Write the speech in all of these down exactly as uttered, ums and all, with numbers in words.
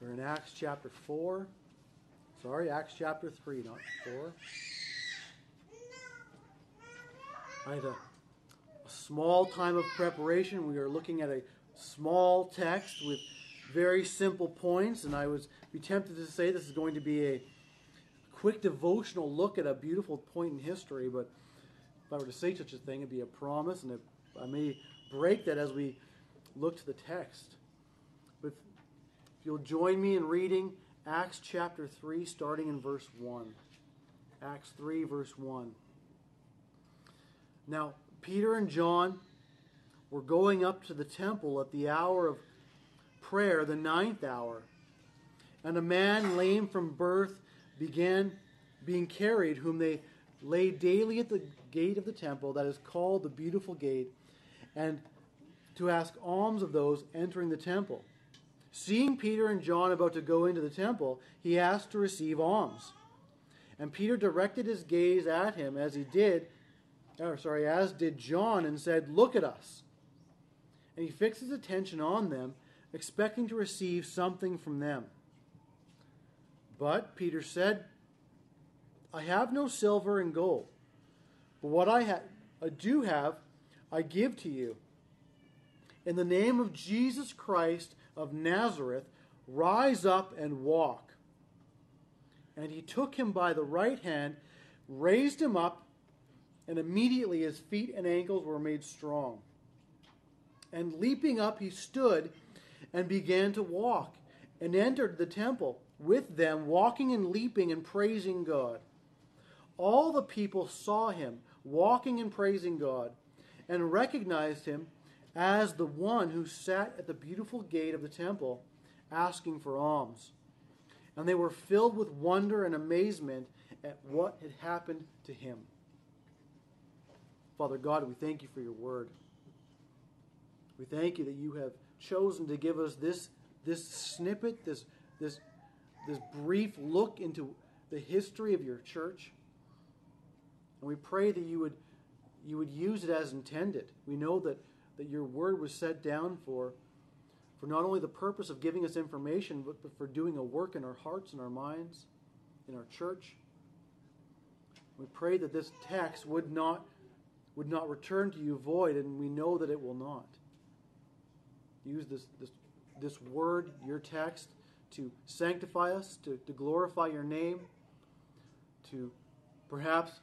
We're in Acts chapter four. Sorry, Acts chapter three, not four. I had a, a small time of preparation. We are looking at a small text with very simple points, and I was be tempted to say this is going to be a quick devotional look at a beautiful point in history, but if I were to say such a thing, it'd be a promise, and it, I may break that as we look to the text. But if, if you'll join me in reading Acts chapter three, starting in verse one. Acts three, verse one. Now, Peter and John were going up to the temple at the hour of prayer, the ninth hour. And a man lame from birth began being carried, whom they laid daily at the gate of the temple, that is called the Beautiful Gate, and to ask alms of those entering the temple. Seeing Peter and John about to go into the temple, he asked to receive alms. And Peter directed his gaze at him as he did, or sorry, as did John, and said, "Look at us." And he fixed his attention on them, expecting to receive something from them. But Peter said, "I have no silver and gold, but what I, ha- I do have, I give to you. In the name of Jesus Christ of Nazareth, rise up and walk." And he took him by the right hand, raised him up, and immediately his feet and ankles were made strong. And leaping up, he stood and began to walk, and entered the temple with them, walking and leaping and praising God. All the people saw him walking and praising God, and recognized him as the one who sat at the beautiful gate of the temple, asking for alms. And they were filled with wonder and amazement at what had happened to him. Father God, we thank you for your word. We thank you that you have chosen to give us this, this snippet, this, this, this brief look into the history of your church. And we pray that you would, you would use it as intended. We know that, that your word was set down for, for not only the purpose of giving us information, but, but for doing a work in our hearts and our minds, in our church. We pray that this text would not, would not return to you void, and we know that it will not. Use this, this, this word, your text, to sanctify us, to, to glorify your name, to perhaps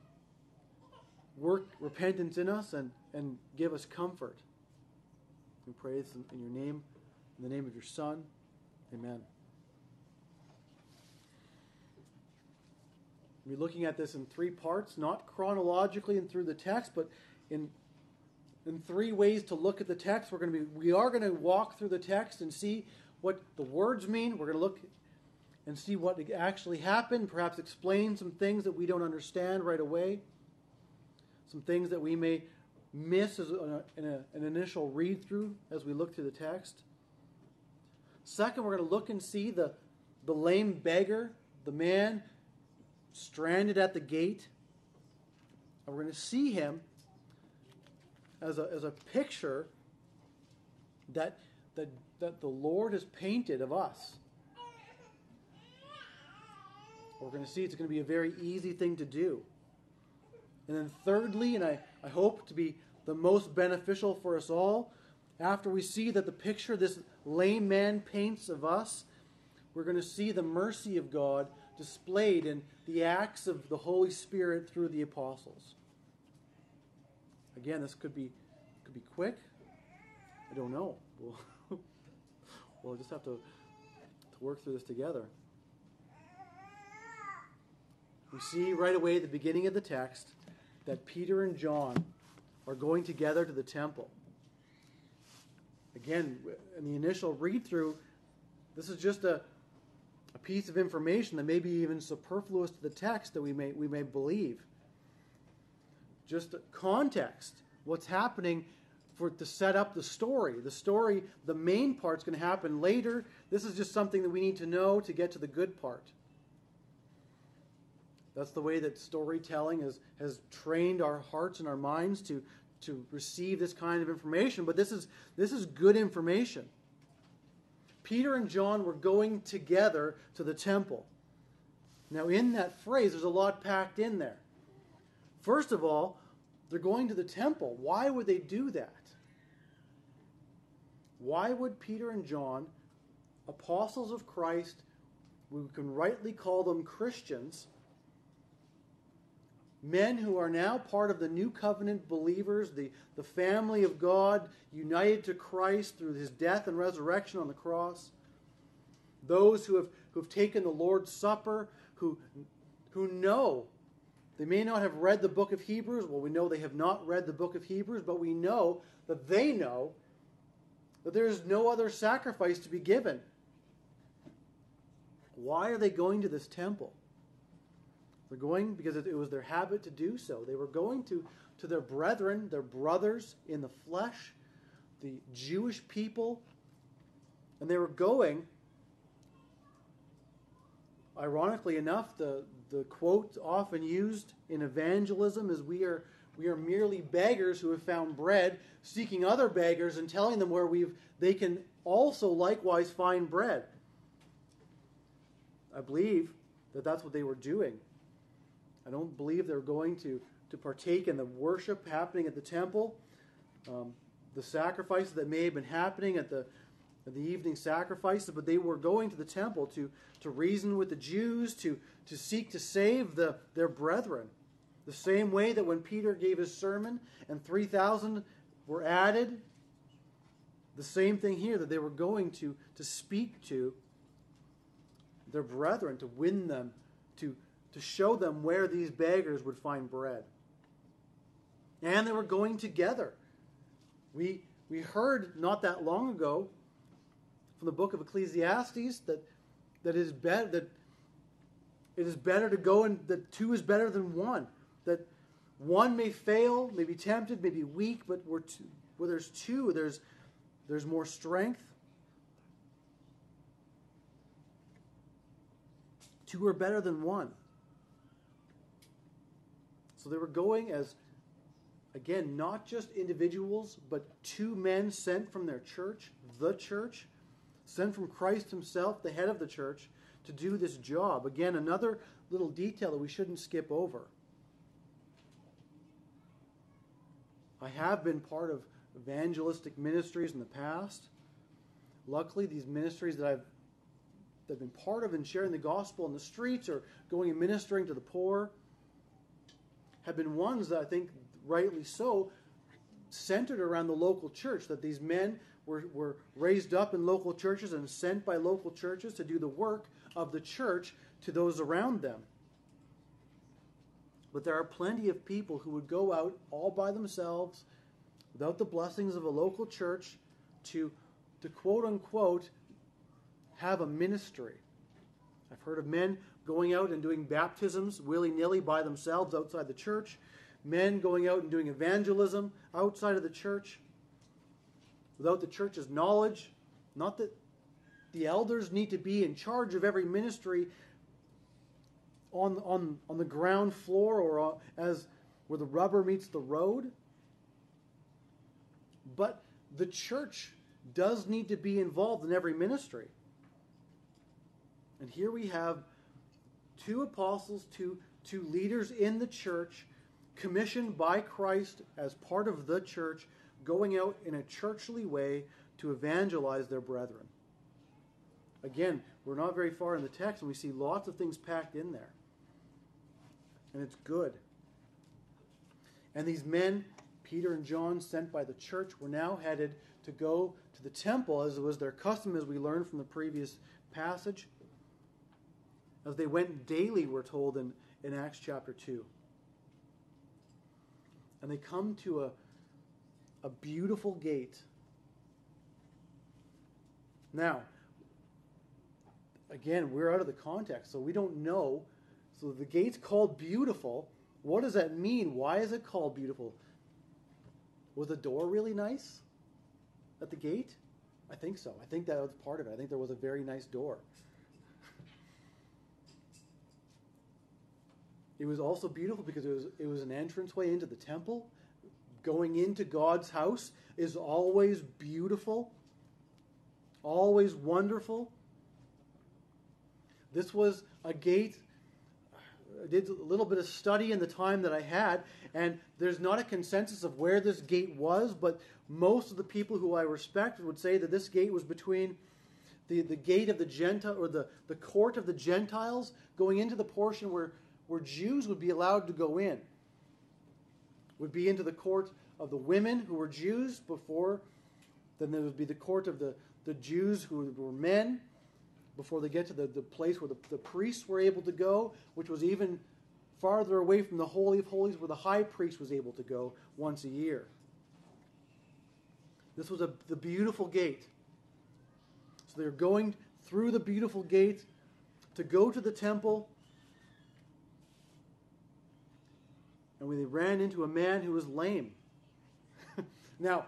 work repentance in us and, and give us comfort. We pray this in, in your name, in the name of your Son. Amen. We're looking at this in three parts, not chronologically and through the text, but in in three ways to look at the text. We're going to be we are going to walk through the text and see what the words mean. We're going to look and see what actually happened, perhaps explain some things that we don't understand right away, some things that we may miss as a, in a, an initial read-through as we look through the text. Second, we're going to look and see the, the lame beggar, the man stranded at the gate. And we're going to see him as a, as a picture that, that, that the Lord has painted of us. We're going to see it's going to be a very easy thing to do. And then thirdly, and I, I hope to be the most beneficial for us all, after we see that the picture this lame man paints of us, we're going to see the mercy of God displayed in the acts of the Holy Spirit through the apostles. Again, this could be could be quick. I don't know. We'll, we'll just have to, to work through this together. We see right away at the beginning of the text that Peter and John are going together to the temple. Again, in the initial read-through, this is just a, a piece of information that may be even superfluous to the text that we may we may believe. Just context, what's happening for to set up the story. The story, the main part's going to happen later. This is just something that we need to know to get to the good part. That's the way that storytelling has, has trained our hearts and our minds to, to receive this kind of information. But this is this is good information. Peter and John were going together to the temple. Now, in that phrase, there's a lot packed in there. First of all, they're going to the temple. Why would they do that? Why would Peter and John, apostles of Christ, we can rightly call them Christians, men who are now part of the new covenant believers, the, the family of God, united to Christ through his death and resurrection on the cross, those who have, who have taken the Lord's Supper, who, who know, they may not have read the book of Hebrews. Well, we know they have not read the book of Hebrews, but we know that they know that there is no other sacrifice to be given. Why are they going to this temple? They're going because it was their habit to do so. They were going to, to their brethren, their brothers in the flesh, the Jewish people, and they were going, ironically enough, the, the quote often used in evangelism is we are we are merely beggars who have found bread, seeking other beggars and telling them where we've they can also likewise find bread. I believe that that's what they were doing. I don't believe they're going to, to partake in the worship happening at the temple, um, the sacrifices that may have been happening at the at the evening sacrifices, but they were going to the temple to, to reason with the Jews, to, to seek to save the, their brethren. The same way that when Peter gave his sermon and three thousand were added, the same thing here, that they were going to, to speak to their brethren, to win them, to, to show them where these beggars would find bread. And they were going together. We, we heard not that long ago from the book of Ecclesiastes that, that, it is be, that it is better to go and that two is better than one. That one may fail, may be tempted, may be weak, but where, two, where there's two, there's, there's more strength. Two are better than one. So they were going as, again, not just individuals, but two men sent from their church, the church, sent from Christ himself, the head of the church, to do this job. Again, another little detail that we shouldn't skip over. I have been part of evangelistic ministries in the past. Luckily, these ministries that I've, that I've been part of in sharing the gospel in the streets or going and ministering to the poor have been ones that I think, rightly so, centered around the local church, that these men were, were raised up in local churches and sent by local churches to do the work of the church to those around them. But there are plenty of people who would go out all by themselves, without the blessings of a local church, to, to quote-unquote, have a ministry. I've heard of men going out and doing baptisms willy-nilly by themselves outside the church, men going out and doing evangelism outside of the church, without the church's knowledge. Not that the elders need to be in charge of every ministry on, on, on the ground floor or on, as where the rubber meets the road. But the church does need to be involved in every ministry. And here we have two apostles, two, two leaders in the church, commissioned by Christ as part of the church, going out in a churchly way to evangelize their brethren. Again, we're not very far in the text, and we see lots of things packed in there. And it's good. And these men, Peter and John, sent by the church, were now headed to go to the temple, as it was their custom, as we learned from the previous passage. As they went daily, we're told in, in Acts chapter two. And they come to a, a beautiful gate. Now, again, we're out of the context, so we don't know. So the gate's called Beautiful. What does that mean? Why is it called Beautiful? Was the door really nice at the gate? I think so. I think that was part of it. I think there was a very nice door. It was also beautiful because it was it was an entranceway into the temple. Going into God's house is always beautiful. always wonderful. This was a gate. I did a little bit of study in the time that I had, and there's not a consensus of where this gate was, but most of the people who I respect would say that this gate was between the, the gate of the Gentile, or the, the court of the Gentiles, going into the portion where, where Jews would be allowed to go in. Would be into the court of the women who were Jews before. Then there would be the court of the, the Jews who were men, before they get to the, the place where the, the priests were able to go, which was even farther away from the Holy of Holies, where the high priest was able to go once a year. This was a, the beautiful gate. So they're going through the beautiful gate to go to the temple. And when they ran into a man who was lame. Now,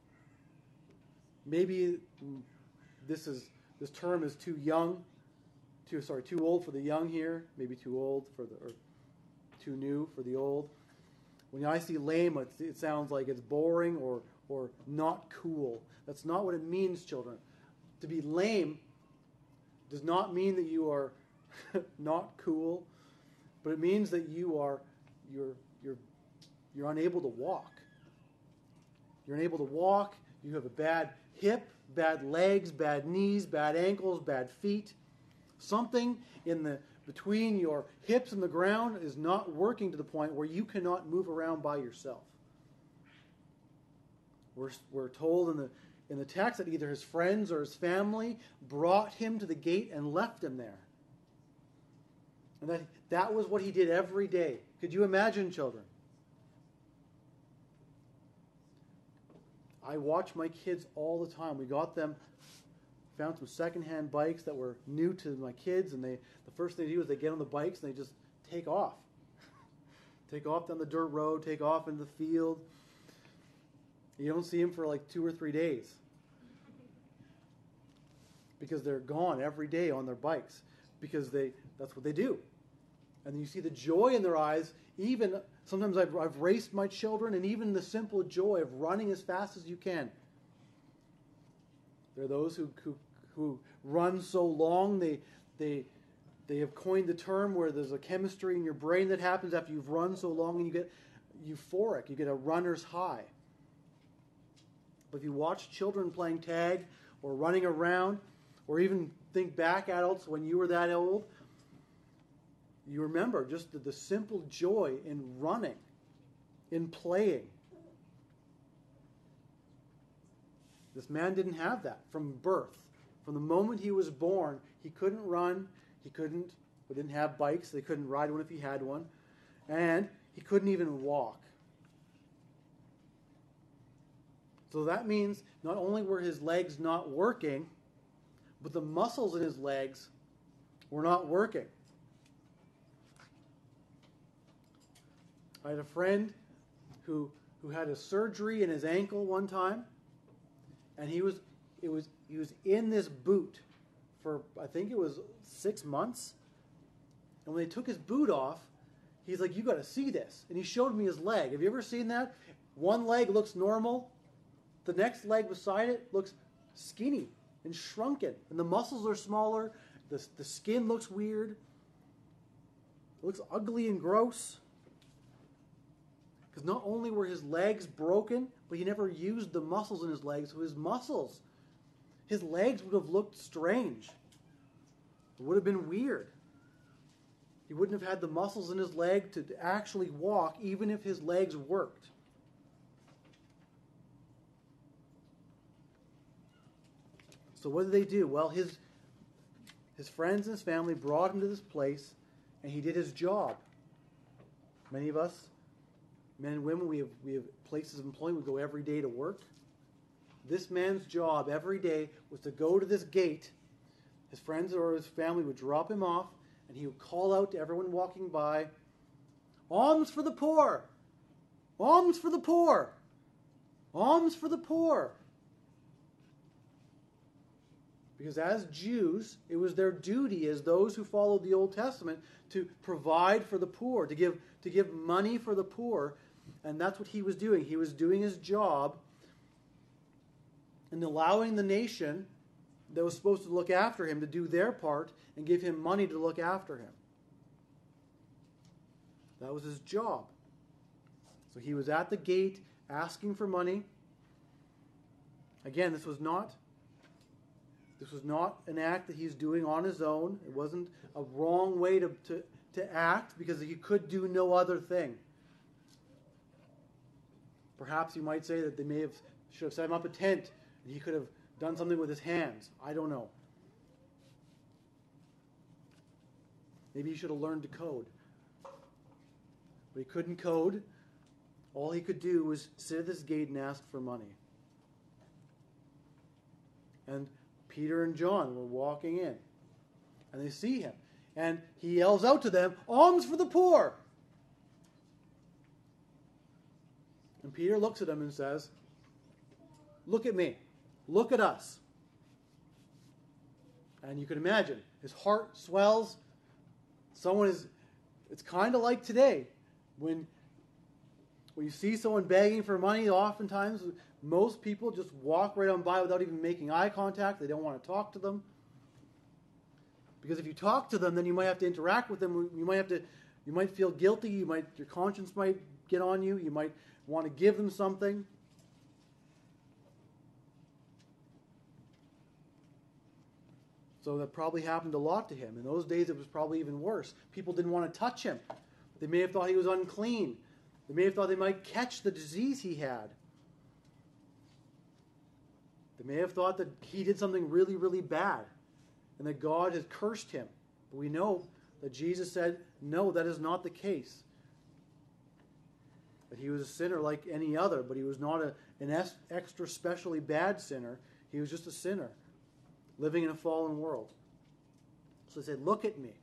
maybe this is this term is too young, too sorry, too old for the young here. Maybe too old for the, or too new for the old. When I see lame, it, it sounds like it's boring or or not cool. That's not what it means, children. To be lame does not mean that you are not cool, but it means that you are you're you're you're unable to walk. You're unable to walk. You have a bad hip, bad legs, bad knees, bad ankles, bad feet. Something in the between your hips and the ground is not working to the point where you cannot move around by yourself. We're, we're told in the in the text that either his friends or his family brought him to the gate and left him there. And that, that was what he did every day. Could you imagine, children? I watch my kids all the time. We got them, found some secondhand bikes that were new to my kids, and they the first thing they do is they get on the bikes and they just take off. Take off down the dirt road, take off into the field. You don't see them for like two or three days because they're gone every day on their bikes because they that's what they do. And you see the joy in their eyes. Even sometimes I've, I've raced my children, and even the simple joy of running as fast as you can. There are those who who, who run so long they they they have coined the term where there's a chemistry in your brain that happens after you've run so long, and you get euphoric. You get a runner's high. But if you watch children playing tag or running around, or even think back, adults, when you were that old, you remember just the, the simple joy in running, in playing. This man didn't have that from birth. From the moment he was born, he couldn't run, he couldn't, we didn't have bikes, they couldn't ride one if he had one, and he couldn't even walk. So that means not only were his legs not working, but the muscles in his legs were not working. I had a friend who who had a surgery in his ankle one time, and he was it was he was in this boot for I think it was six months. And when they took his boot off, he's like, "You got to see this." And he showed me his leg. Have you ever seen that? One leg looks normal. The next leg beside it looks skinny and shrunken. And the muscles are smaller. The, the skin looks weird. It looks ugly and gross. Because not only were his legs broken, but he never used the muscles in his legs. So his muscles, his legs would have looked strange. It would have been weird. He wouldn't have had the muscles in his leg to actually walk, even if his legs worked. So what did they do? Well, his his friends and his family brought him to this place, and he did his job. Many of us, men and women, we have we have places of employment. We go every day to work. This man's job every day was to go to this gate. His friends or his family would drop him off, and he would call out to everyone walking by, "Alms for the poor! Alms for the poor! Alms for the poor!" Because as Jews, it was their duty as those who followed the Old Testament to provide for the poor, to give, to give money for the poor. And that's what he was doing. He was doing his job in allowing the nation that was supposed to look after him to do their part and give him money to look after him. That was his job. So he was at the gate asking for money. Again, this was not this was not an act that he's doing on his own. It wasn't a wrong way to, to, to act because he could do no other thing. Perhaps you might say that they may have should have set him up a tent and he could have done something with his hands. I don't know. Maybe he should have learned to code. But he couldn't code. All he could do was sit at this gate and ask for money. And Peter and John were walking in. And they see him. And he yells out to them, "Alms for the poor!" And Peter looks at him and says, "Look at me. Look at us." And you can imagine, his heart swells. Someone is, it's kind of like today. When, when you see someone begging for money, oftentimes most people just walk right on by without even making eye contact. They don't want to talk to them. Because if you talk to them, then you might have to interact with them. You might have to, you might feel guilty. You might, your conscience might get on you. You might want to give them something. So that probably happened a lot to him. In those days, it was probably even worse. People didn't want to touch him. They may have thought he was unclean. They may have thought they might catch the disease he had. They may have thought that he did something really, really bad and that God has cursed him. But we know that Jesus said, no, that is not the case. That he was a sinner like any other, but he was not a, an extra specially bad sinner. He was just a sinner living in a fallen world. So they said, "Look at me."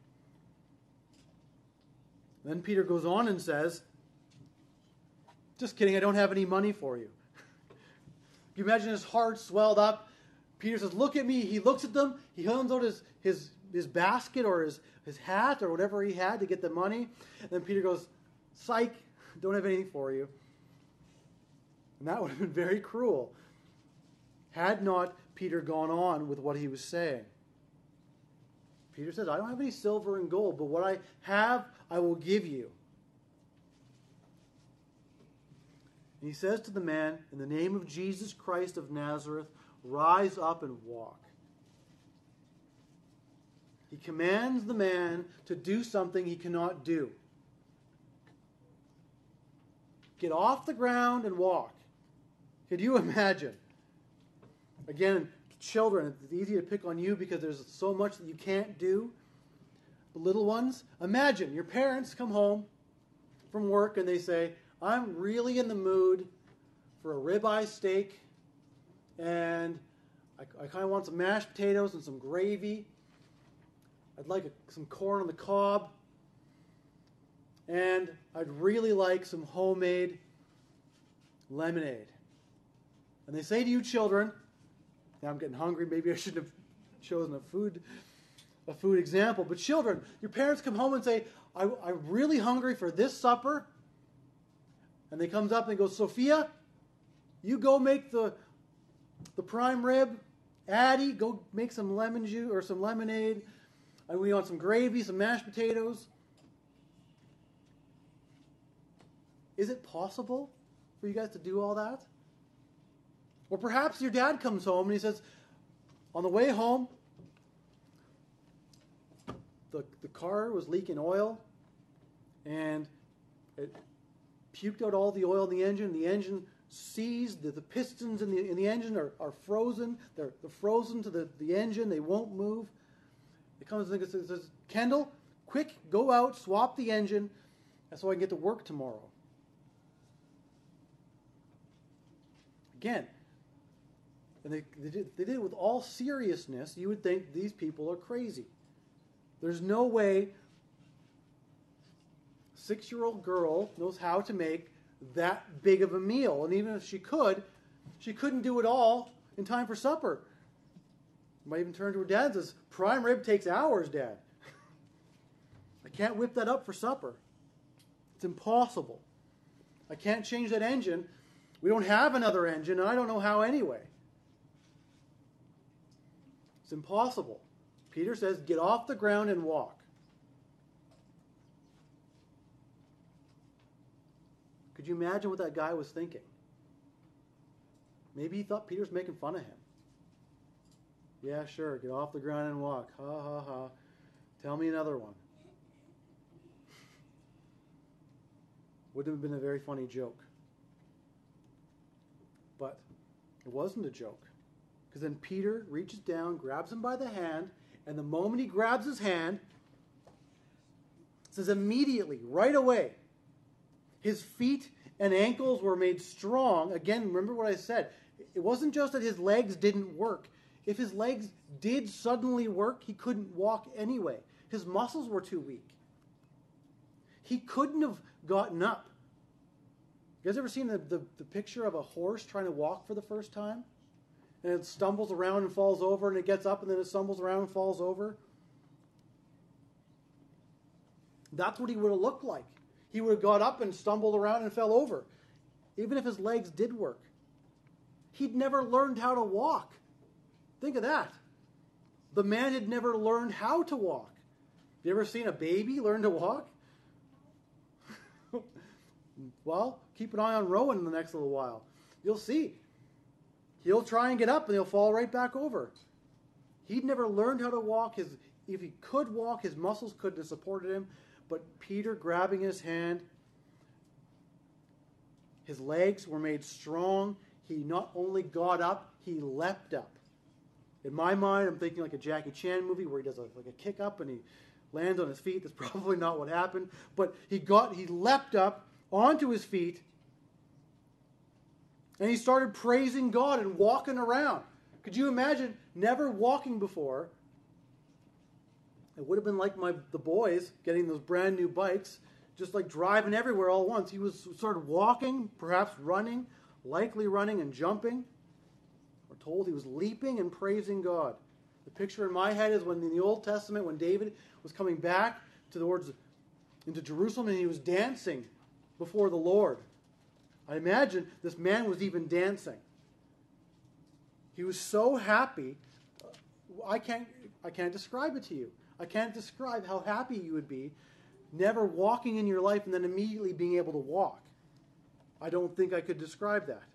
Then Peter goes on and says, "Just kidding, I don't have any money for you." You imagine his heart swelled up. Peter says, "Look at me." He looks at them. He hands out his, his, his basket or his, his hat or whatever he had to get the money. And then Peter goes, "Psych, don't have anything for you." And that would have been very cruel had not Peter gone on with what he was saying. Peter says, "I don't have any silver and gold, but what I have, I will give you." And he says to the man, "In the name of Jesus Christ of Nazareth, rise up and walk." He commands the man to do something he cannot do. Get off the ground and walk. Could you imagine? Again, children, it's easy to pick on you because there's so much that you can't do. The little ones, imagine your parents come home from work and they say, "I'm really in the mood for a ribeye steak and I, I kind of want some mashed potatoes and some gravy. I'd like a, some corn on the cob and I'd really like some homemade lemonade." And they say to you children, now I'm getting hungry, maybe I shouldn't have chosen a food a food example, but children, your parents come home and say, I, I'm really hungry for this supper. And they comes up and goes, "Sophia, you go make the the prime rib. Addie, go make some lemon juice or some lemonade. And we want some gravy, some mashed potatoes." Is it possible for you guys to do all that? Or perhaps your dad comes home and he says, on the way home, the, the car was leaking oil and it puked out all the oil in the engine. The engine seized, the, the pistons in the, in the engine are, are frozen. They're, they're frozen to the, the engine. They won't move. It comes and says, "Kendall, quick, go out, swap the engine so I can get to work tomorrow." Again, and they, they, did, they did it with all seriousness. You would think these people are crazy. There's no way a six-year-old girl knows how to make that big of a meal. And even if she could, she couldn't do it all in time for supper. Might even turn to her dad and says, "Prime rib takes hours, Dad. I can't whip that up for supper. It's impossible. I can't change that engine. We don't have another engine, and I don't know how anyway." It's impossible. Peter says, get off the ground and walk. Could you imagine what that guy was thinking? Maybe he thought Peter's making fun of him. Yeah, sure, get off the ground and walk. Ha, ha, ha. Tell me another one. Would have been a very funny joke. But it wasn't a joke. Because then Peter reaches down, grabs him by the hand, and the moment he grabs his hand, it says immediately, right away, his feet and ankles were made strong. Again, remember what I said. It wasn't just that his legs didn't work. If his legs did suddenly work, he couldn't walk anyway. His muscles were too weak. He couldn't have gotten up. You guys ever seen the, the, the picture of a horse trying to walk for the first time? And it stumbles around and falls over, and it gets up, and then it stumbles around and falls over? That's what he would have looked like. He would have got up and stumbled around and fell over, even if his legs did work. He'd never learned how to walk. Think of that. The man had never learned how to walk. Have you ever seen a baby learn to walk? Well, keep an eye on Rowan in the next little while. You'll see. He'll try and get up and he'll fall right back over. He'd never learned how to walk. His, if he could walk, his muscles couldn't have supported him. But Peter, grabbing his hand, his legs were made strong. He not only got up, he leapt up. In my mind, I'm thinking like a Jackie Chan movie where he does a, like a kick up and he lands on his feet. That's probably not what happened. But he got, he leapt up onto his feet and he started praising God and walking around. Could you imagine never walking before? It would have been like my the boys getting those brand new bikes, just like driving everywhere all at once. He was sort of walking, perhaps running, likely running and jumping. We're told he was leaping and praising God. The picture in my head is when in the Old Testament, when David was coming back towards into Jerusalem and he was dancing before the Lord. I imagine this man was even dancing. He was so happy. I can't I can't describe it to you. I can't describe how happy you would be never walking in your life and then immediately being able to walk. I don't think I could describe that.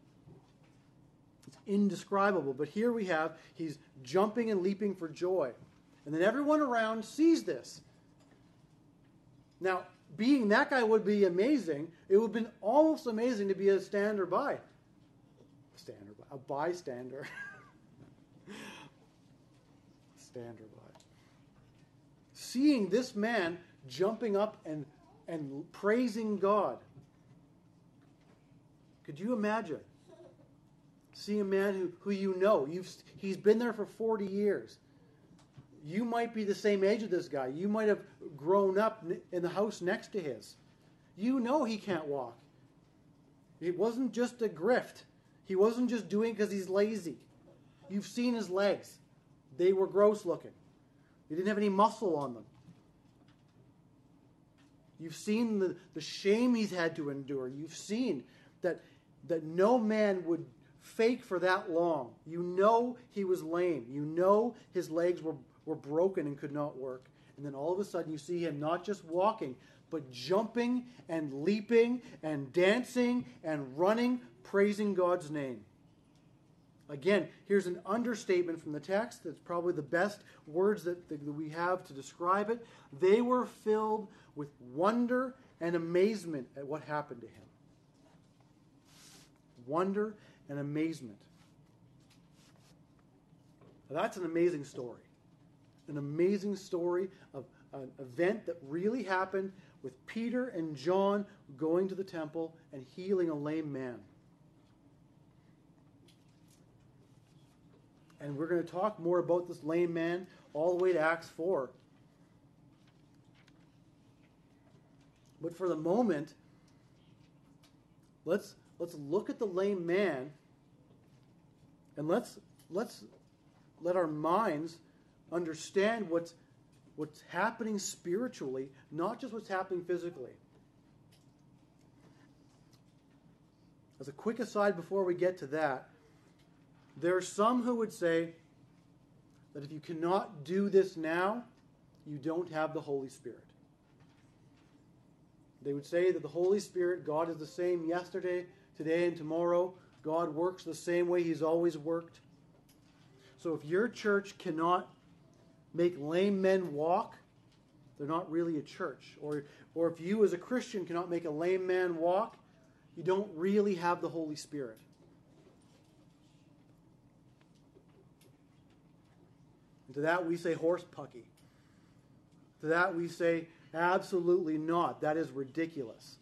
It's indescribable. But here we have, he's jumping and leaping for joy. And then everyone around sees this. Now, being that guy would be amazing. It would have been almost amazing to be a stander by. Stander by. A bystander. Stander by. Seeing this man jumping up and, and praising God. Could you imagine? Seeing a man who, who you know, you've, he's been there for forty years. You might be the same age as this guy. You might have grown up in the house next to his. You know he can't walk. It wasn't just a grift. He wasn't just doing it because he's lazy. You've seen his legs. They were gross looking. He didn't have any muscle on them. You've seen the, the shame he's had to endure. You've seen that, that no man would fake for that long. You know he was lame. You know his legs were, were broken and could not work. And then all of a sudden you see him not just walking, but jumping and leaping and dancing and running, praising God's name. Again, here's an understatement from the text. That's probably the best words that, that we have to describe it. They were filled with wonder and amazement at what happened to him. Wonder and amazement. Now, that's an amazing story. An amazing story of an event that really happened with Peter and John going to the temple and healing a lame man. And we're going to talk more about this lame man all the way to Acts four. But for the moment, let's let's look at the lame man and let's let's let our minds understand what's what's happening spiritually, not just what's happening physically. As a quick aside before we get to that, there are some who would say, that if you cannot do this now, you don't have the Holy Spirit. They would say that the Holy Spirit, God is the same yesterday, today, and tomorrow. God works the same way He's always worked. So if your church cannot make lame men walk, they're not really a church. Or, or if you as a Christian cannot make a lame man walk, you don't really have the Holy Spirit. And to that we say horse pucky. To that we say absolutely not. That is ridiculous.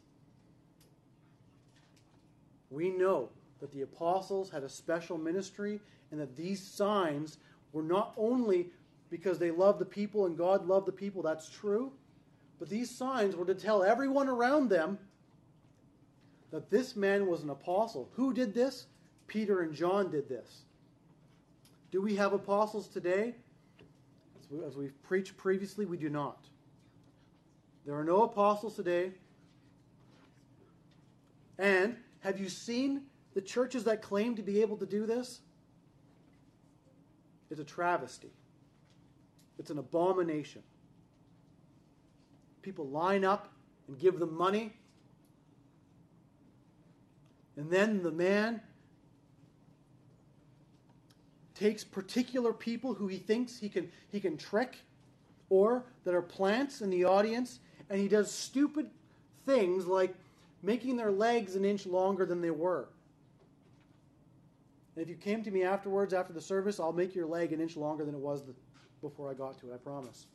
We know that the apostles had a special ministry and that these signs were not only because they loved the people and God loved the people, that's true, but these signs were to tell everyone around them that this man was an apostle. Who did this? Peter and John did this. Do we have apostles today? As we've preached previously, we do not. There are no apostles today. And have you seen the churches that claim to be able to do this? It's a travesty. It's an abomination. People line up and give them money. And then the man takes particular people who he thinks he can, he can trick or that are plants in the audience, and he does stupid things like making their legs an inch longer than they were. And if you came to me afterwards, after the service, I'll make your leg an inch longer than it was the, before I got to it, I promise.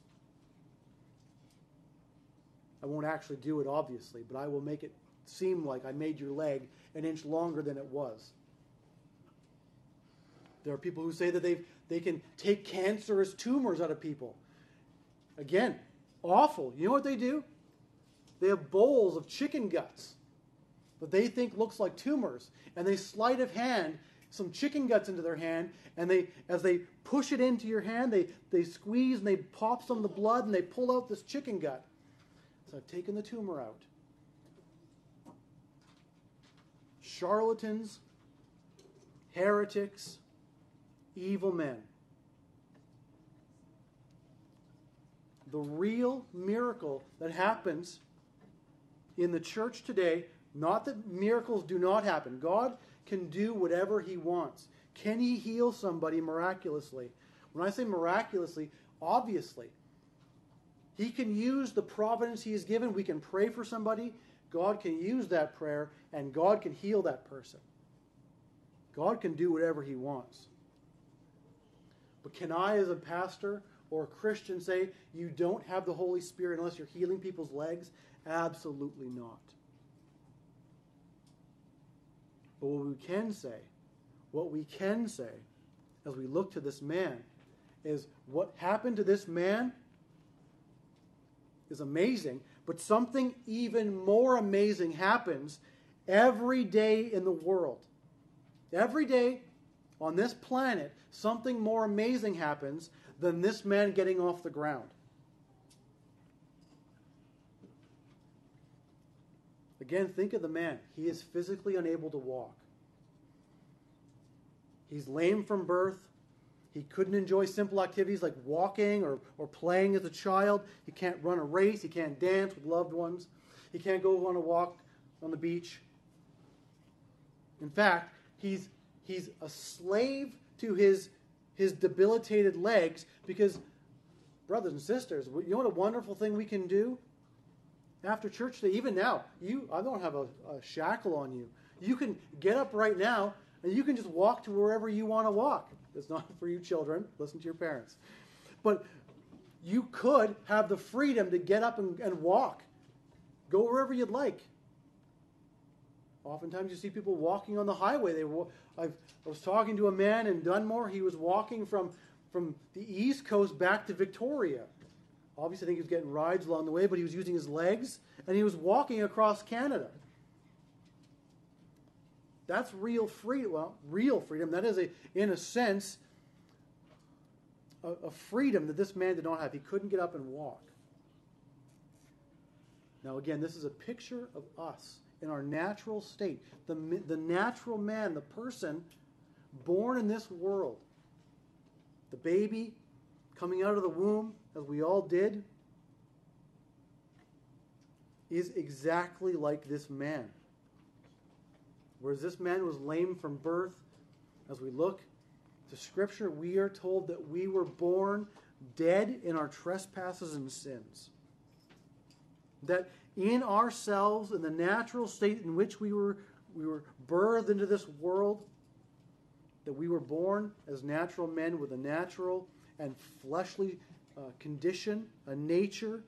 I won't actually do it, obviously, but I will make it seem like I made your leg an inch longer than it was. There are people who say that they they can take cancerous tumors out of people. Again, awful. You know what they do? They have bowls of chicken guts that they think looks like tumors, and they sleight of hand some chicken guts into their hand, and they, as they push it into your hand, they, they squeeze and they pop some of the blood and they pull out this chicken gut. So I've taken the tumor out. Charlatans, heretics, evil men. The real miracle that happens in the church today, not that miracles do not happen. God can do whatever He wants. Can He heal somebody miraculously? When I say miraculously, obviously, He can use the providence He has given. We can pray for somebody. God can use that prayer, and God can heal that person. God can do whatever He wants. But can I, as a pastor or a Christian, say you don't have the Holy Spirit unless you're healing people's legs? Absolutely not. But what we can say, what we can say, as we look to this man, is what happened to this man is amazing, but something even more amazing happens every day in the world. Every day on this planet, something more amazing happens than this man getting off the ground. Again, think of the man. He is physically unable to walk. He's lame from birth. He couldn't enjoy simple activities like walking or, or playing as a child. He can't run a race. He can't dance with loved ones. He can't go on a walk on the beach. In fact, he's, he's a slave to his, his debilitated legs because, brothers and sisters, you know what a wonderful thing we can do? After church today, even now, you I don't have a, a shackle on you. You can get up right now and you can just walk to wherever you want to walk. It's not for you children. Listen to your parents. But you could have the freedom to get up and, and walk. Go wherever you'd like. Oftentimes you see people walking on the highway. They I've, I was talking to a man in Dunmore. He was walking from, from the East Coast back to Victoria. Obviously, I think he was getting rides along the way, but he was using his legs, and he was walking across Canada. That's real freedom. Well, real freedom. That is, a, in a sense, a, a freedom that this man did not have. He couldn't get up and walk. Now, again, this is a picture of us in our natural state. The, the natural man, the person born in this world, the baby coming out of the womb, as we all did, is exactly like this man. Whereas this man was lame from birth, as we look to Scripture, we are told that we were born dead in our trespasses and sins. That in ourselves, in the natural state in which we were, we were birthed into this world, that we were born as natural men with a natural and fleshly uh, condition, a nature.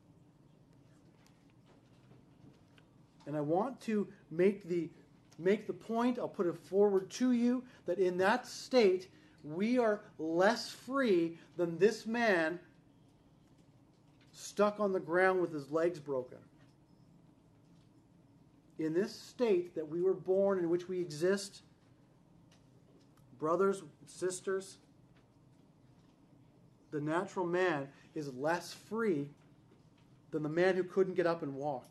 And I want to make the make the point, I'll put it forward to you, that in that state, we are less free than this man stuck on the ground with his legs broken. In this state that we were born, in which we exist, brothers, sisters, the natural man is less free than the man who couldn't get up and walk.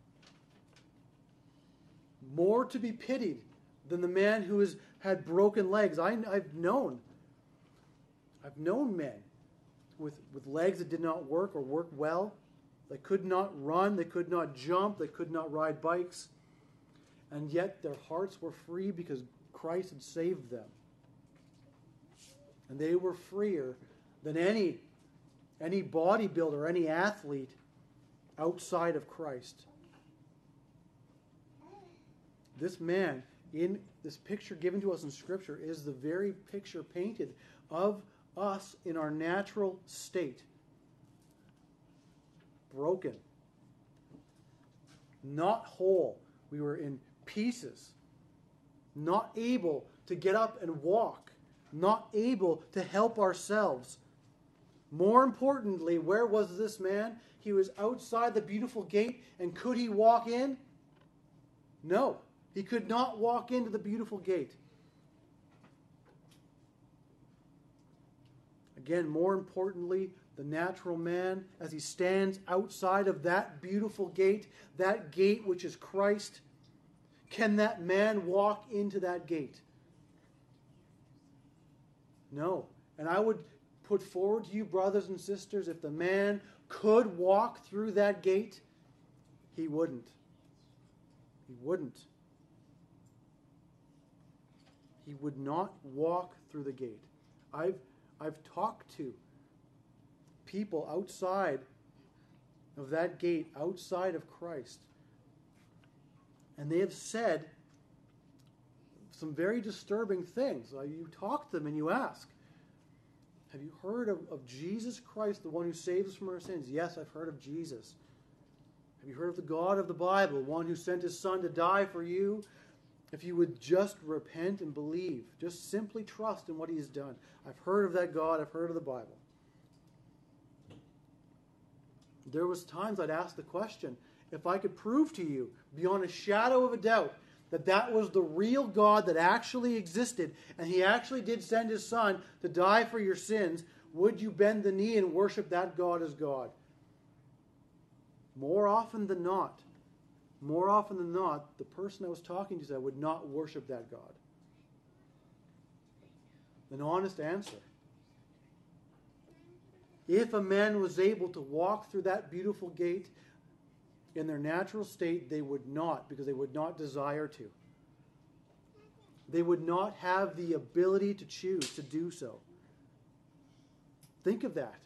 More to be pitied than the man who has had broken legs. I, I've known, I've known men with, with legs that did not work or work well. They could not run, they could not jump, they could not ride bikes. And yet their hearts were free because Christ had saved them. And they were freer than any, any bodybuilder, any athlete outside of Christ. This man, in this picture given to us in Scripture, is the very picture painted of us in our natural state. Broken. Not whole. We were in pieces. Not able to get up and walk. Not able to help ourselves. More importantly, where was this man? He was outside the beautiful gate, and could he walk in? No. He could not walk into the beautiful gate. Again, more importantly, the natural man, as he stands outside of that beautiful gate, that gate which is Christ, can that man walk into that gate? No. And I would put forward to you, brothers and sisters, if the man could walk through that gate, he wouldn't. He wouldn't. He would not walk through the gate. I've, I've talked to people outside of that gate, outside of Christ, and they have said some very disturbing things. You talk to them and you ask, have you heard of, of Jesus Christ, the one who saves us from our sins? Yes, I've heard of Jesus. Have you heard of the God of the Bible, the one who sent his Son to die for you? If you would just repent and believe, just simply trust in what he has done. I've heard of that God, I've heard of the Bible. There was times I'd ask the question, if I could prove to you, beyond a shadow of a doubt, that that was the real God that actually existed, and he actually did send his Son to die for your sins, would you bend the knee and worship that God as God? More often than not, More often than not, the person I was talking to said, I would not worship that God. An honest answer. If a man was able to walk through that beautiful gate in their natural state, they would not, because they would not desire to. They would not have the ability to choose to do so. Think of that.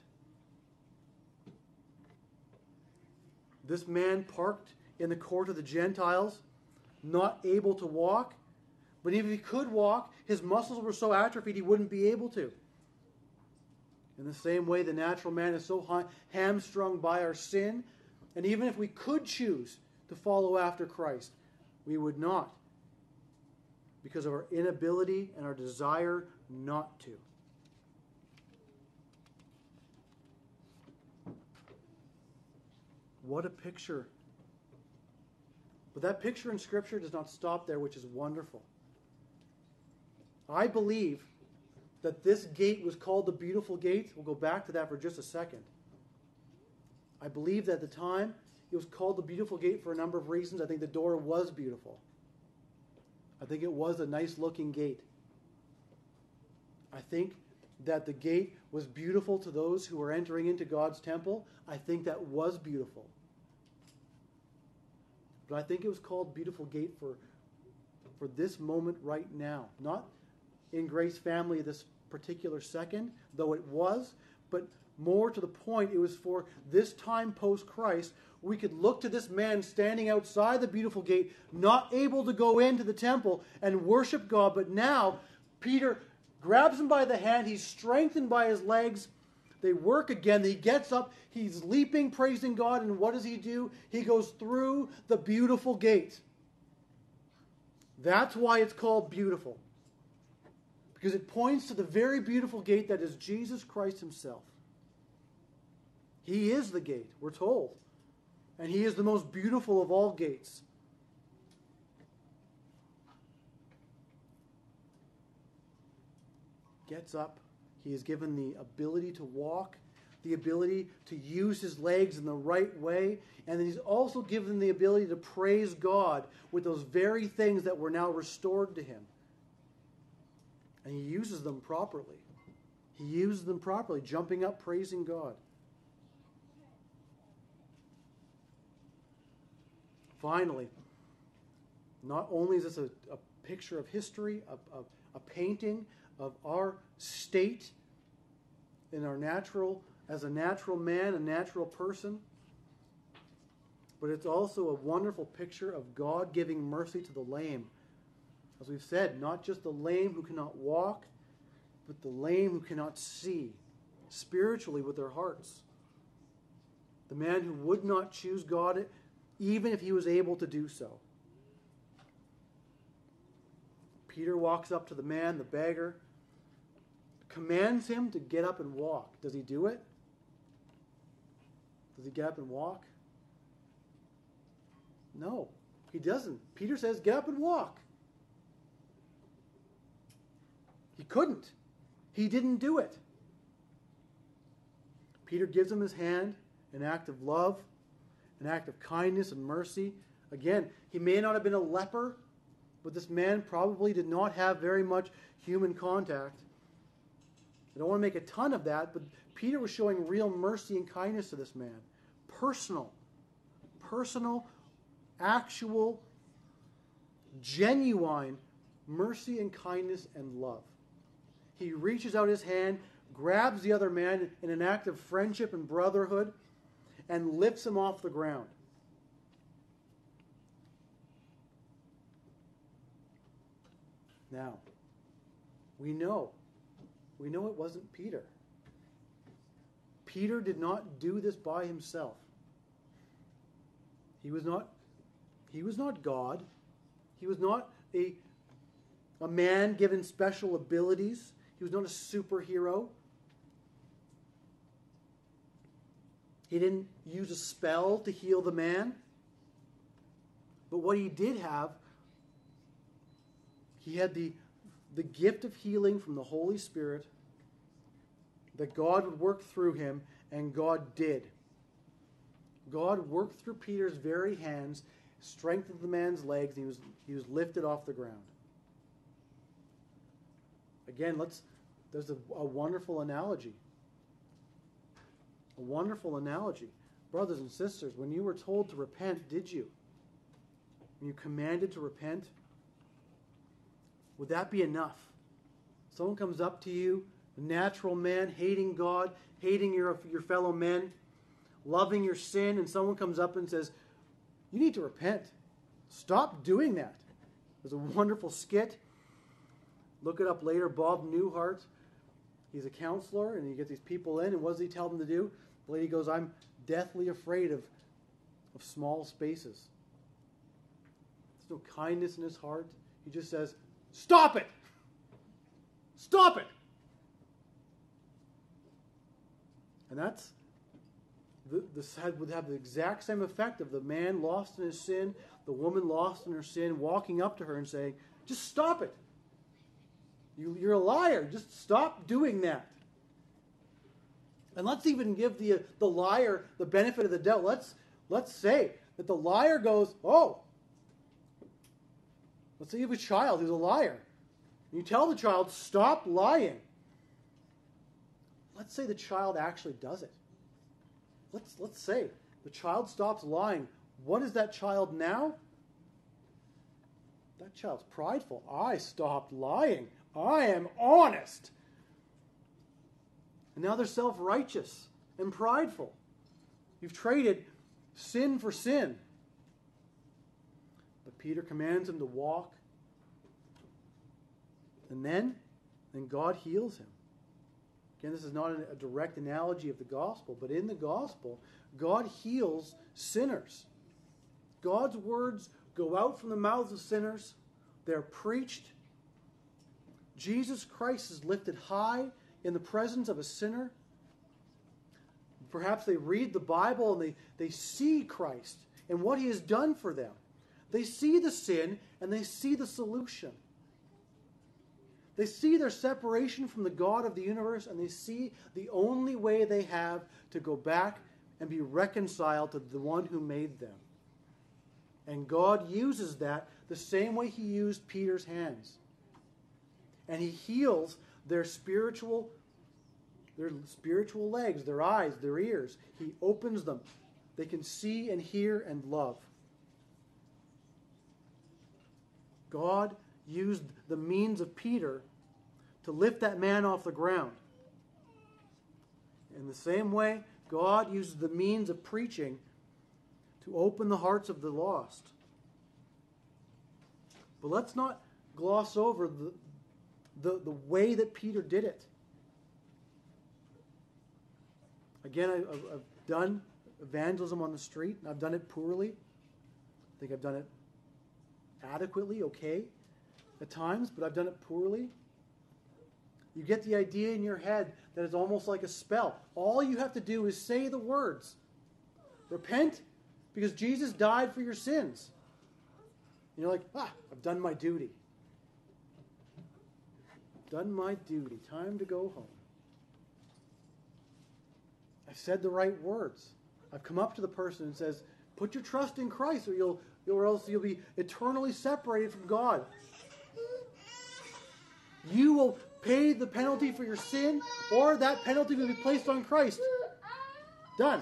This man parked in the court of the Gentiles, not able to walk. But even if he could walk, his muscles were so atrophied he wouldn't be able to. In the same way, the natural man is so hamstrung by our sin, and even if we could choose to follow after Christ, we would not, because of our inability and our desire not to. What a picture. But that picture in Scripture does not stop there, which is wonderful. I believe that this gate was called the Beautiful Gate. We'll go back to that for just a second. I believe that at the time it was called the Beautiful Gate for a number of reasons. I think the door was beautiful. I think it was a nice looking gate. I think that the gate was beautiful to those who were entering into God's temple? I think that was beautiful. But I think it was called Beautiful Gate for, for this moment right now. Not in Grace Family this particular second, though it was, but more to the point, it was for this time post-Christ. We could look to this man standing outside the beautiful gate, not able to go into the temple and worship God, but now Peter grabs him by the hand. He's strengthened by his legs. They work again. He gets up. He's leaping, praising God. And what does he do? He goes through the beautiful gate. That's why it's called beautiful. Because it points to the very beautiful gate that is Jesus Christ himself. He is the gate, we're told. And he is the most beautiful of all gates. Gets up. He is given the ability to walk, the ability to use his legs in the right way, and then he's also given the ability to praise God with those very things that were now restored to him. And he uses them properly. He uses them properly, jumping up, praising God. Finally, not only is this a, a picture of history, a, a, a painting of our state in our natural, as a natural man, a natural person, but it's also a wonderful picture of God giving mercy to the lame. As we've said, not just the lame who cannot walk, but the lame who cannot see spiritually with their hearts. The man who would not choose God even if he was able to do so. Peter walks up to the man, the beggar, commands him to get up and walk. Does he do it? Does he get up and walk? No, he doesn't. Peter says, get up and walk. He couldn't. He didn't do it. Peter gives him his hand, an act of love, an act of kindness and mercy. Again, he may not have been a leper, but this man probably did not have very much human contact. I don't want to make a ton of that, but Peter was showing real mercy and kindness to this man. Personal, personal, actual, genuine mercy and kindness and love. He reaches out his hand, grabs the other man in an act of friendship and brotherhood, and lifts him off the ground. Now, we know, we know it wasn't Peter. Peter did not do this by himself. He was not, he was not God. He was not a, a man given special abilities. He was not a superhero. He didn't use a spell to heal the man. But what he did have, he had the, the gift of healing from the Holy Spirit, that God would work through him, and God did. God worked through Peter's very hands, strengthened the man's legs, and he was, he was lifted off the ground. Again, let's, there's a, a wonderful analogy. A wonderful analogy. Brothers and sisters, when you were told to repent, did you? When you commanded to repent, would that be enough? Someone comes up to you, a natural man, hating God, hating your, your fellow men, loving your sin, and someone comes up and says, you need to repent. Stop doing that. There's a wonderful skit. Look it up later. Bob Newhart. He's a counselor, and he gets these people in, and what does he tell them to do? The lady goes, I'm deathly afraid of, of small spaces. There's no kindness in his heart. He just says, stop it! Stop it! And that's, this would have the exact same effect of the man lost in his sin, the woman lost in her sin, walking up to her and saying, just stop it. You, you're a liar. Just stop doing that. And let's even give the, the liar the benefit of the doubt. Let's, let's say that the liar goes, oh, let's say you have a child who's a liar. You tell the child, stop lying. let's say the child actually does it. Let's, let's say the child stops lying. What is that child now? That child's prideful. I stopped lying. I am honest. And now they're self-righteous and prideful. You've traded sin for sin. But Peter commands him to walk. And then, then God heals him. Again, this is not a direct analogy of the gospel, but in the gospel, God heals sinners. God's words go out from the mouths of sinners. They're preached. Jesus Christ is lifted high in the presence of a sinner. Perhaps they read the Bible and they, they see Christ and what he has done for them. They see the sin and they see the solution. They see their separation from the God of the universe, and they see the only way they have to go back and be reconciled to the one who made them. And God uses that the same way he used Peter's hands. And he heals their spiritual, their spiritual legs, their eyes, their ears. He opens them. They can see and hear and love. God used the means of Peter to lift that man off the ground. In the same way, God uses the means of preaching to open the hearts of the lost. But let's not gloss over the, the, the way that Peter did it. Again, I, I've done evangelism on the street, and I've done it poorly. I think I've done it adequately, okay, at times, but I've done it poorly. You get the idea in your head that it's almost like a spell. All you have to do is say the words. Repent because Jesus died for your sins. And you're like, ah, I've done my duty. Done my duty. Time to go home. I've said the right words. I've come up to the person and says, put your trust in Christ, or you'll, or else you'll be eternally separated from God. You will pay the penalty for your sin, or that penalty will be placed on Christ. Done.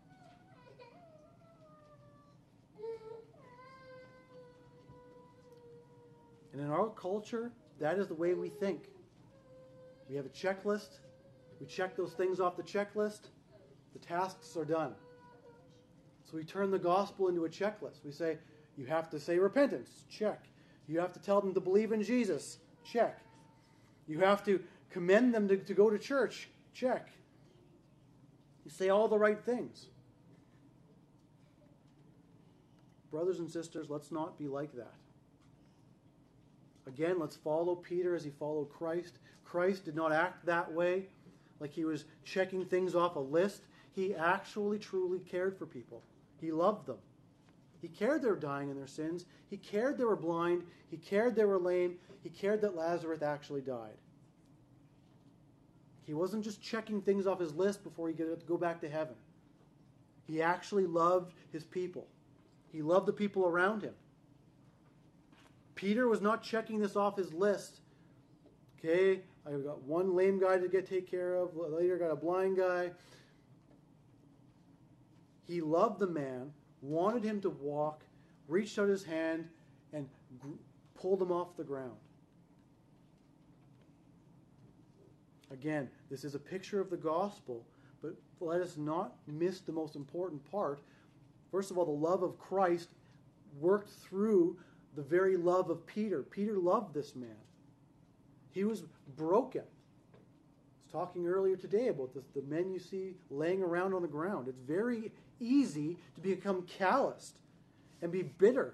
And in our culture, that is the way we think. We have a checklist. We check those things off the checklist. The tasks are done. So we turn the gospel into a checklist. We say, you have to say repentance. Check. You have to tell them to believe in Jesus. Check. You have to commend them to, to go to church. Check. You say all the right things. Brothers and sisters, let's not be like that. Again, let's follow Peter as he followed Christ. Christ did not act that way, like he was checking things off a list. He actually, truly cared for people. He loved them. He cared they were dying in their sins. He cared they were blind. He cared they were lame. He cared that Lazarus actually died. He wasn't just checking things off his list before he could go back to heaven. He actually loved his people. He loved the people around him. Peter was not checking this off his list. Okay, I've got one lame guy to get take care of. Later, got a blind guy. He loved the man, wanted him to walk, reached out his hand, and gr- pulled him off the ground. Again, this is a picture of the gospel, but let us not miss the most important part. First of all, the love of Christ worked through the very love of Peter. Peter loved this man. He was broken. I was talking earlier today about this, the men you see laying around on the ground. It's very easy to become calloused and be bitter.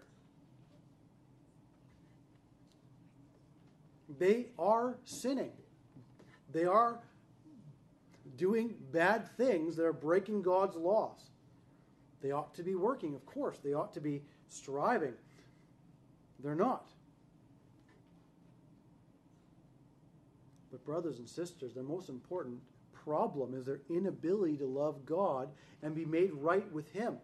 They are sinning. They are doing bad things that are breaking God's laws. They ought to be working, of course. They ought to be striving. They're not. But brothers and sisters, their most important problem is their inability to love God and be made right with Him.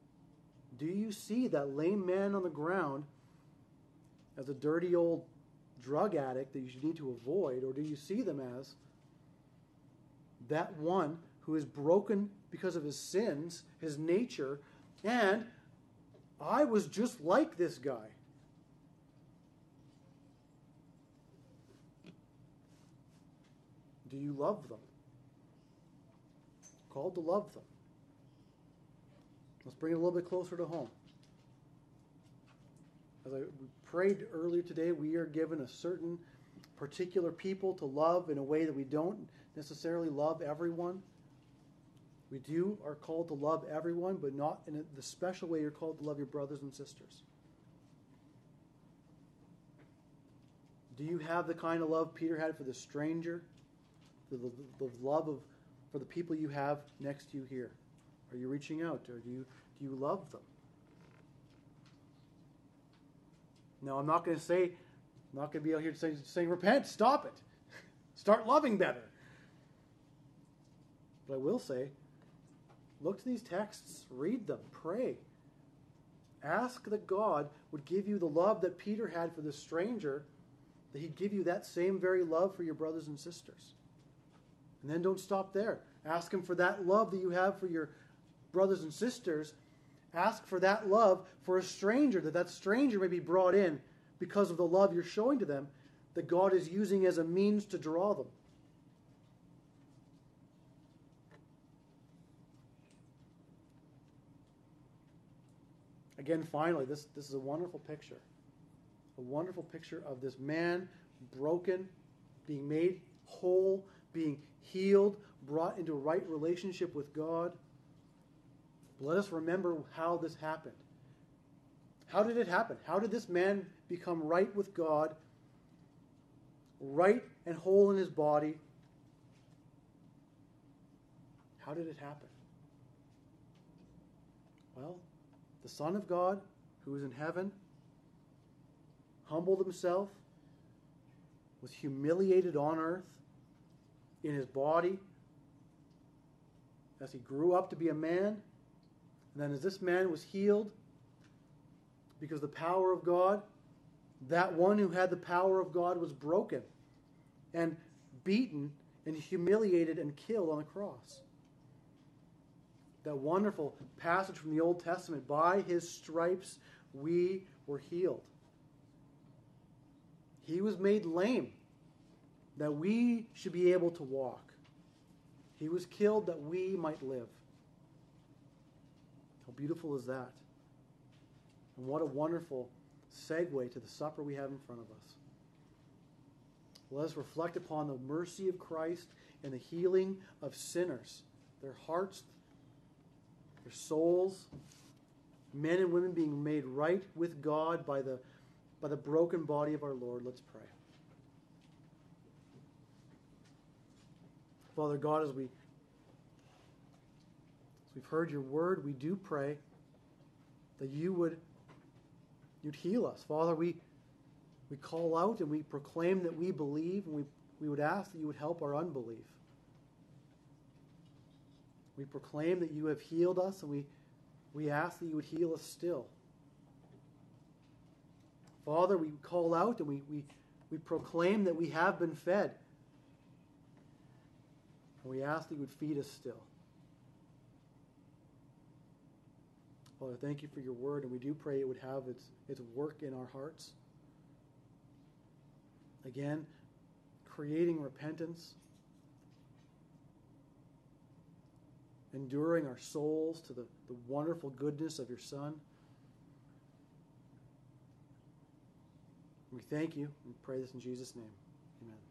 Do you see that lame man on the ground as a dirty old drug addict that you need to avoid, or do you see them as that one who is broken because of his sins, his nature, and I was just like this guy? Do you love them? Called to love them. Let's bring it a little bit closer to home. As I prayed earlier today, we are given a certain particular people to love in a way that we don't necessarily love everyone. We do are called to love everyone, but not in the special way you're called to love your brothers and sisters. Do you have the kind of love Peter had for the stranger? The, the, the love of for the people you have next to you here? Are you reaching out, or do you do you love them? No, I'm not going to say, I'm not going to be out here saying, saying repent, stop it. Start loving better. But I will say, look to these texts, read them, pray. Ask that God would give you the love that Peter had for the stranger, that he'd give you that same very love for your brothers and sisters. And then don't stop there. Ask him for that love that you have for your brothers and sisters. Ask for that love for a stranger, that that stranger may be brought in because of the love you're showing to them, that God is using as a means to draw them. Again, finally, this, this is a wonderful picture. A wonderful picture of this man broken, being made whole, being healed, brought into a right relationship with God. Let us remember how this happened. How did it happen? How did this man become right with God, right and whole in his body? How did it happen? Well, the Son of God, who is in heaven, humbled himself, was humiliated on earth in his body as he grew up to be a man. And then as this man was healed, because the power of God, that one who had the power of God was broken and beaten and humiliated and killed on the cross. That wonderful passage from the Old Testament, by his stripes we were healed. He was made lame that we should be able to walk. He was killed that we might live. How beautiful is that? And what a wonderful segue to the supper we have in front of us. Let us reflect upon the mercy of Christ and the healing of sinners, their hearts, their souls, men and women being made right with God by the, by the broken body of our Lord. Let's pray. Father God, as we as we've heard your word, we do pray that you would you'd heal us. Father, we we call out and we proclaim that we believe, and we, we would ask that you would help our unbelief. We proclaim that you have healed us, and we, we ask that you would heal us still. Father, we call out and we, we, we proclaim that we have been fed. And we ask that you would feed us still. Father, thank you for your word, and we do pray it would have its, its work in our hearts. Again, creating repentance, enduring our souls to the, the wonderful goodness of your Son. We thank you and pray this in Jesus' name. Amen.